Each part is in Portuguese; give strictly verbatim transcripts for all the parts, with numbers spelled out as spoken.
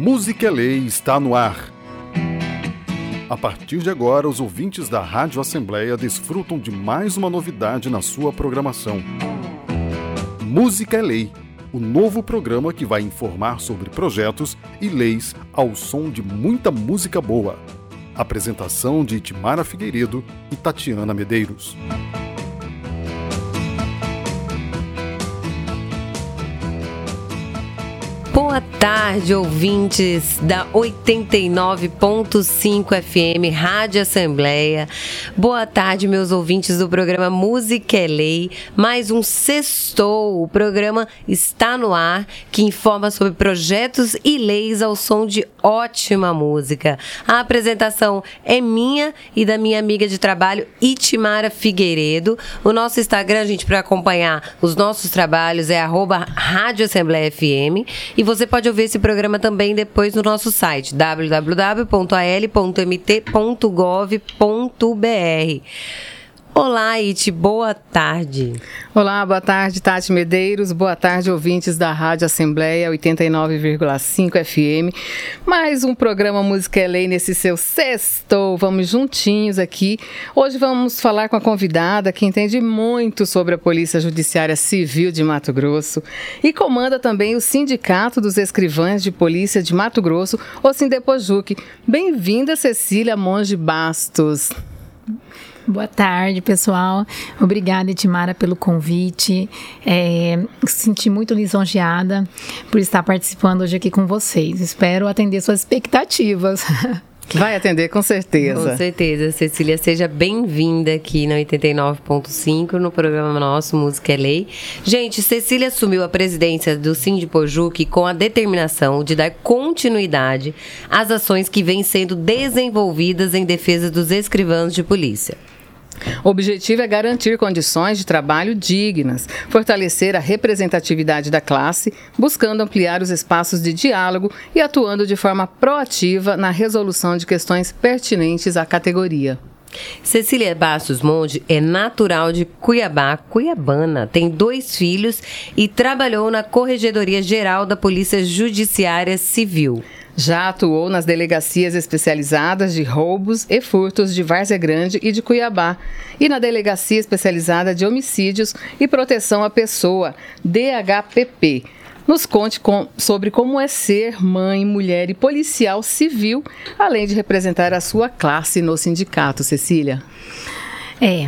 Música é Lei está no ar. A partir de agora, os ouvintes da Rádio Assembleia desfrutam de mais uma novidade na sua programação. Música é Lei, o novo programa que vai informar sobre projetos e leis ao som de muita música boa. Apresentação de Itimara Figueiredo e Tatiana Medeiros. Boa tarde, ouvintes da oitenta e nove ponto cinco F M, Rádio Assembleia. Boa tarde, meus ouvintes do programa Música é Lei. Mais um Sextou, o programa está no ar, que informa sobre projetos e leis ao som de ótima música. A apresentação é minha e da minha amiga de trabalho, Itimara Figueiredo. O nosso Instagram, gente, para acompanhar os nossos trabalhos é arroba Rádio Assembleia F M. E você pode ouvir esse programa também depois no nosso site w w w ponto a l ponto m t ponto gov ponto b r. Olá, Iti, boa tarde. Olá, boa tarde, Tati Medeiros. Boa tarde, ouvintes da Rádio Assembleia oitenta e nove vírgula cinco F M. Mais um programa Música é Lei nesse seu Sextou. Vamos juntinhos aqui. Hoje vamos falar com a convidada que entende muito sobre a Polícia Judiciária Civil de Mato Grosso e comanda também o Sindicato dos Escrivães de Polícia de Mato Grosso, o Sindepojuc. Bem-vinda, Cecília Monge Bastos. Boa tarde, pessoal. Obrigada, Itimara, pelo convite. É, senti muito lisonjeada por estar participando hoje aqui com vocês. Espero atender suas expectativas. Vai atender, com certeza. Com certeza. Cecília, seja bem-vinda aqui na oitenta e nove ponto cinco, no programa nosso Música é Lei. Gente, Cecília assumiu a presidência do Sindepojuc com a determinação de dar continuidade às ações que vêm sendo desenvolvidas em defesa dos escrivãos de polícia. O objetivo é garantir condições de trabalho dignas, fortalecer a representatividade da classe, buscando ampliar os espaços de diálogo e atuando de forma proativa na resolução de questões pertinentes à categoria. Cecília Bastos Monge é natural de Cuiabá, cuiabana, tem dois filhos e trabalhou na Corregedoria Geral da Polícia Judiciária Civil. Já atuou nas delegacias especializadas de roubos e furtos de Várzea Grande e de Cuiabá e na Delegacia Especializada de Homicídios e Proteção à Pessoa, D H P P. Nos conte com, sobre como é ser mãe, mulher e policial civil, além de representar a sua classe no sindicato, Cecília. É,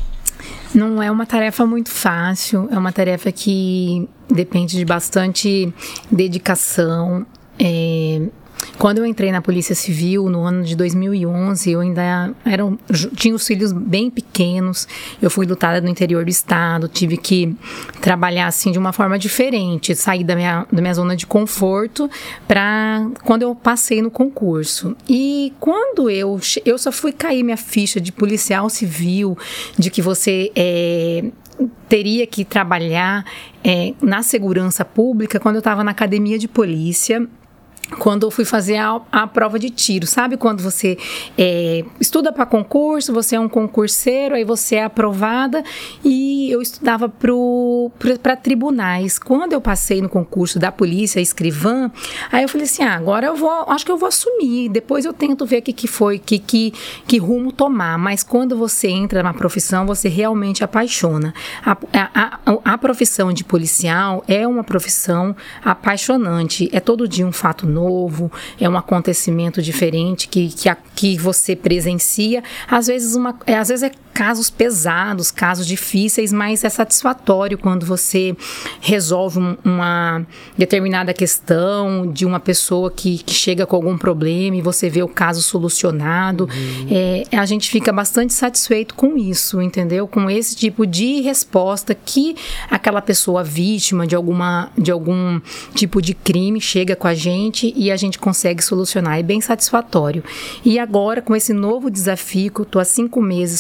não é uma tarefa muito fácil, é uma tarefa que depende de bastante dedicação. É, quando eu entrei na Polícia Civil, no ano de dois mil e onze, eu ainda era, tinha os filhos bem pequenos, eu fui lutada no interior do estado, tive que trabalhar assim de uma forma diferente, sair da minha, da minha zona de conforto para quando eu passei no concurso. E quando eu, eu só fui cair minha ficha de policial civil, de que você é, teria que trabalhar é, na segurança pública, quando eu estava na academia de polícia, quando eu fui fazer a, a prova de tiro. Sabe quando você é, estuda para concurso, você é um concurseiro, aí você é aprovada, e eu estudava para tribunais. Quando eu passei no concurso da polícia escrivã, aí eu falei assim, ah, agora eu vou, acho que eu vou assumir, depois eu tento ver o que, que foi, que, que, que rumo tomar. Mas quando você entra na profissão, você realmente apaixona. A, a, a, a profissão de policial é uma profissão apaixonante, é todo dia um fato novo, é um acontecimento diferente que, que, a, que você presencia. Às vezes, uma, é, às vezes é casos pesados, casos difíceis, mas é satisfatório quando você resolve um, uma determinada questão de uma pessoa que, que chega com algum problema e você vê o caso solucionado. Uhum. É, a gente fica bastante satisfeito com isso, entendeu? Com esse tipo de resposta que aquela pessoa vítima de, alguma, de algum tipo de crime chega com a gente e a gente consegue solucionar. É bem satisfatório. E agora, com esse novo desafio, que eu estou há cinco meses frente ao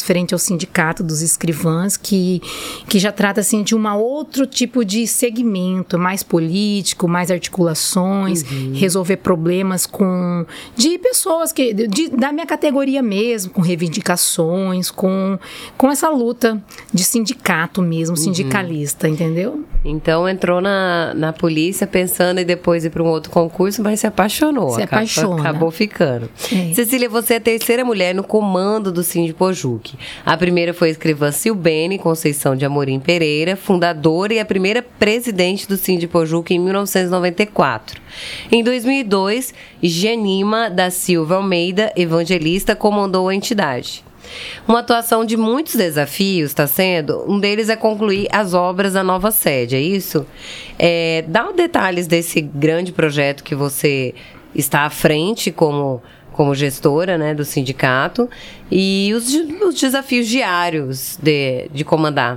Sindicato dos Escrivãs, que, que já trata assim, de um outro tipo de segmento, mais político, mais articulações, uhum. resolver problemas com, de pessoas que, de, da minha categoria mesmo, com reivindicações, com, com essa luta de sindicato mesmo, uhum. sindicalista, entendeu? Então entrou na, na polícia pensando em depois ir para um outro concurso, mas se apaixonou. Se acabou, apaixona. Acabou ficando. É. Cecília, você é a terceira mulher no comando do Sindipojuc. A primeira foi a escrivã Silbene Conceição de Amorim Pereira, fundadora e a primeira presidente do Sindipojuc em mil novecentos e noventa e quatro. Em dois mil e dois, Genima da Silva Almeida, evangelista, comandou a entidade. Uma atuação de muitos desafios está sendo, um deles é concluir as obras da nova sede, é isso? É, dá detalhes desse grande projeto que você está à frente como, como gestora, né, do sindicato e os, os desafios diários de, de comandar.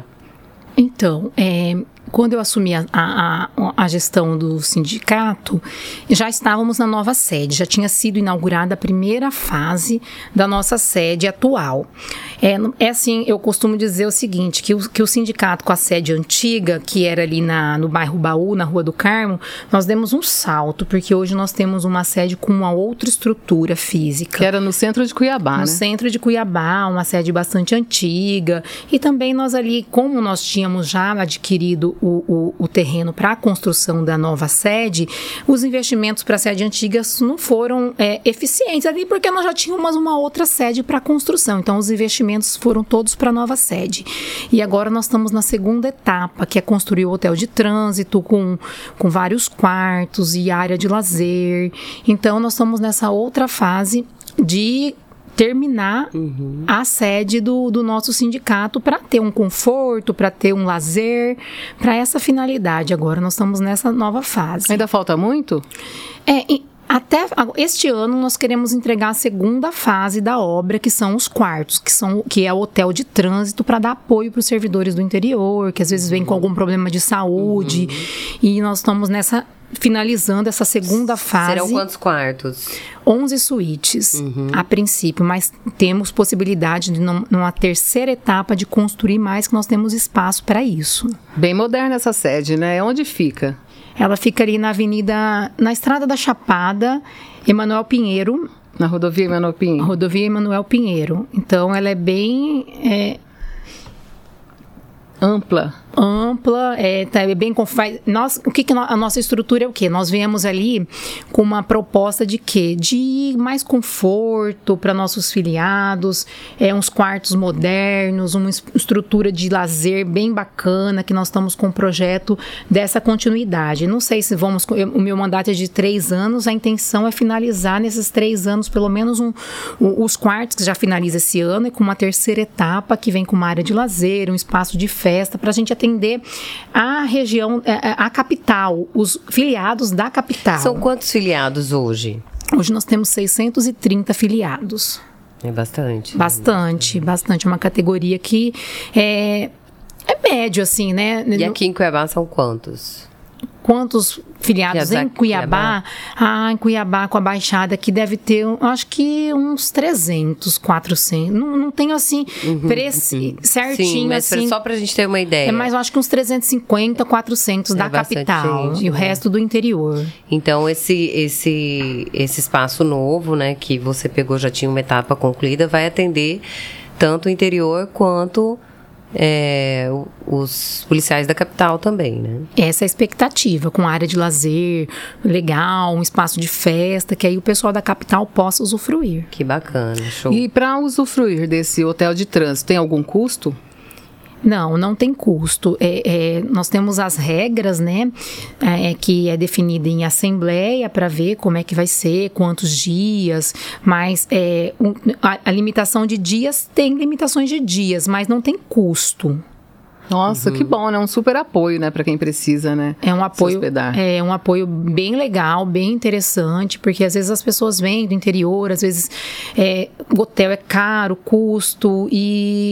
Então, é, quando eu assumi a, a, a gestão do sindicato, já estávamos na nova sede, já tinha sido inaugurada a primeira fase da nossa sede atual. É, é assim, eu costumo dizer o seguinte, que o, que o sindicato com a sede antiga, que era ali na, no bairro Baú, na Rua do Carmo, nós demos um salto, porque hoje nós temos uma sede com uma outra estrutura física. Que era no centro de Cuiabá, no né? No centro de Cuiabá, uma sede bastante antiga, e também nós ali, como nós tínhamos já adquirido O, o, o terreno para a construção da nova sede, os investimentos para a sede antiga não foram é, eficientes ali, porque nós já tínhamos uma outra sede para a construção. Então, os investimentos foram todos para a nova sede. E agora nós estamos na segunda etapa, que é construir o hotel de trânsito com, com vários quartos e área de lazer. Então, nós estamos nessa outra fase de terminar uhum. a sede do, do nosso sindicato para ter um conforto, para ter um lazer, para essa finalidade. Agora nós estamos nessa nova fase. Ainda falta muito? É, e até este ano nós queremos entregar a segunda fase da obra, que são os quartos, que, são, que é o hotel de trânsito, para dar apoio para os servidores do interior, que às vezes vêm com algum problema de saúde, uhum. e nós estamos nessa finalizando essa segunda fase. Serão quantos quartos? onze suítes, uhum. a princípio, mas temos possibilidade de, numa terceira etapa, de construir mais, que nós temos espaço para isso. Bem moderna essa sede, né? Onde fica? Ela fica ali na avenida, na Estrada da Chapada, Emanuel Pinheiro. Na rodovia Emanuel Pinheiro? Rodovia Emanuel Pinheiro. Então, ela é bem... É, ampla. Ampla, é, tá, é bem... Faz, nós, o que, que a nossa estrutura é o quê? Nós viemos ali com uma proposta de quê? De mais conforto para nossos filiados, é, uns quartos modernos, uma estrutura de lazer bem bacana, que nós estamos com um projeto dessa continuidade. Não sei se vamos... O meu mandato é de três anos, a intenção é finalizar nesses três anos, pelo menos um, um, os quartos, que já finaliza esse ano, e com uma terceira etapa, que vem com uma área de lazer, um espaço de festa, para a gente atender a região, a capital, os filiados da capital. São quantos filiados hoje? Hoje nós temos seiscentos e trinta filiados. É bastante. Bastante, bastante. É uma categoria que é, é médio, assim, né? E aqui em Cuiabá são quantos? Quantos filiados em Cuiabá? Cuiabá? Ah, em Cuiabá, com a Baixada, que deve ter, acho que uns trezentos, quatrocentos. Não, não tenho, assim, uhum, preci- uhum. certinho, Sim, mas assim. Só pra gente ter uma ideia. É, mas eu acho que uns trezentos e cinquenta, quatrocentos é da capital. Gente, e o né? resto do interior. Então, esse, esse, esse espaço novo, né, que você pegou, já tinha uma etapa concluída, vai atender tanto o interior quanto... É, os policiais da capital também, né? Essa é a expectativa, com área de lazer legal, um espaço de festa, que aí o pessoal da capital possa usufruir. Que bacana, show. E para usufruir desse hotel de trânsito, tem algum custo? Não, não tem custo. É, é, nós temos as regras, né, é, que é definida em assembleia para ver como é que vai ser, quantos dias, mas é, um, a, a limitação de dias tem limitações de dias, mas não tem custo. Nossa, uhum. que bom, né? Um super apoio, né, para quem precisa, né? É um apoio, é um apoio bem legal, bem interessante, porque às vezes as pessoas vêm do interior, às vezes é, o hotel é caro, custo, e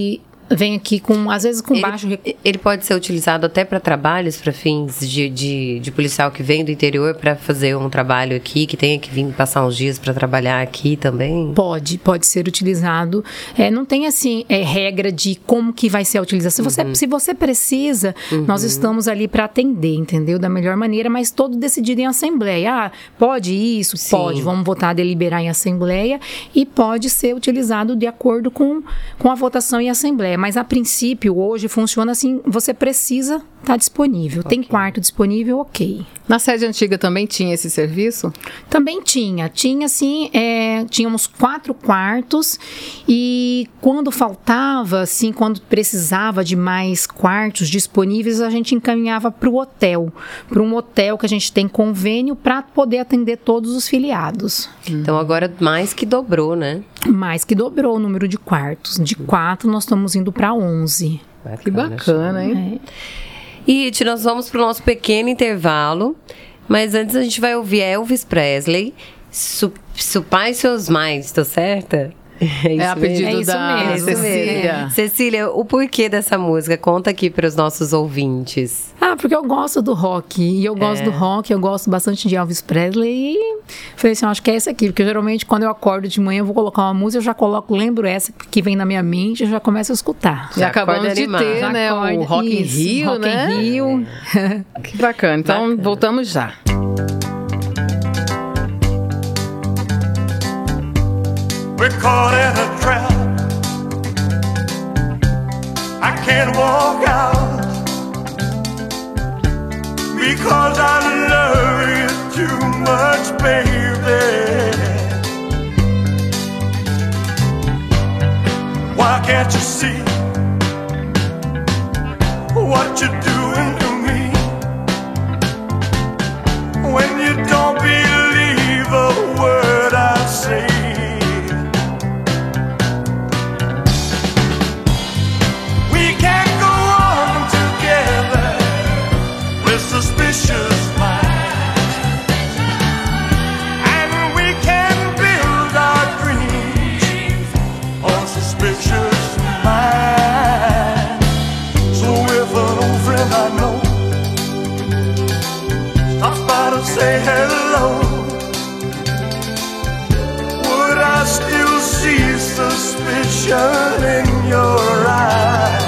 vem aqui com, às vezes com ele, baixo... Ele pode ser utilizado até para trabalhos, para fins de, de, de policial que vem do interior para fazer um trabalho aqui, que tenha que vir passar uns dias para trabalhar aqui também? Pode, pode ser utilizado. É, não tem, assim, é, regra de como que vai ser a utilização. Se você, uhum. se você precisa, uhum. nós estamos ali para atender, entendeu? Da melhor maneira, mas todo decidido em assembleia. Ah, pode isso? Sim. Pode. Vamos votar, deliberar em assembleia e pode ser utilizado de acordo com, com a votação em assembleia. Mas, a princípio, hoje funciona assim, você precisa estar disponível. Okay. Tem quarto disponível, ok. Na sede antiga também tinha esse serviço? Também tinha. Tinha, sim, é, tínhamos quatro quartos e quando faltava, assim, quando precisava de mais quartos disponíveis, a gente encaminhava para o hotel. Para um hotel que a gente tem convênio para poder atender todos os filiados. Então, agora mais que dobrou, né? Mais que dobrou o número de quartos. De quatro, nós estamos indo para onze. Bacana, que bacana, hein? É. E nós vamos para o nosso pequeno intervalo, mas antes a gente vai ouvir Elvis Presley, Su, Su Pai e Seus Mais, tá certa? É, é a pedido é da mesmo, Cecília. É. Cecília, o porquê dessa música? Conta aqui para os nossos ouvintes. Ah, porque eu gosto do rock. E eu gosto é. do rock, eu gosto bastante de Elvis Presley. E falei assim, acho que é essa aqui. Porque geralmente quando eu acordo de manhã, eu vou colocar uma música, eu já coloco, lembro essa que vem na minha mente, eu já começo a escutar. Já, já acabamos de animar. ter, já né? Acorda, o Rock in Rio, Rock né? Rock in Rio. É. Que bacana. Então, bacana. Voltamos já. We're caught in a trap. I can't walk out because I love you too much, baby. Why can't you see what you're doing to me? When you don't believe a word I say. Suspicious minds, and we can build our dreams on suspicious minds. So if an old friend I know stops by to say hello, would I still see suspicion in your eyes?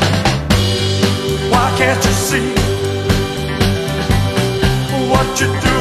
Can't you see what you do?